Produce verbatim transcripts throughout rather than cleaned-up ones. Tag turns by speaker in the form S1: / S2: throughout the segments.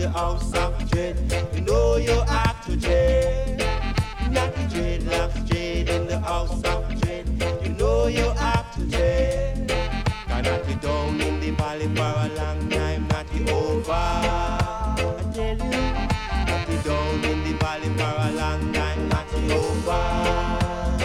S1: the house of dread. You know you have to dread. Not the dreadlocks dread in the house of dread. You know you have to dread. Cannot be down in the valley for a long time, not the over. I tell you, not be down in the valley for a long time, not the over.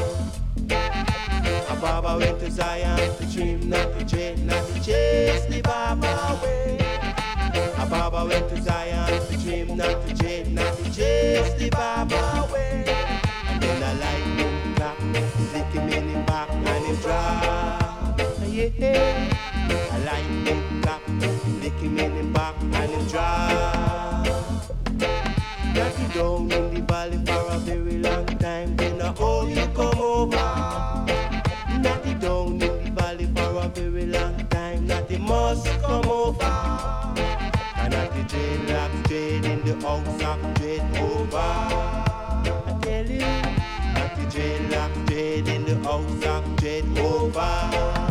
S1: Baba went to Zion to dream, not to dread, not to chase the Baba away. A Baba went to Zion to dream, not to dread, not to chase the Baba away. And then a lightning clap, lick him in him back and him drop. Yeah, a lightning clap, lick him in him back and him drop. Not be down in the valley for a very long time, then a oh you come over. Natty down in the valley for a very long time. Natty must come over. And Natty dreadlocks dread in the house of dread over. I tell you, Natty dreadlocks dread in the house of dread over.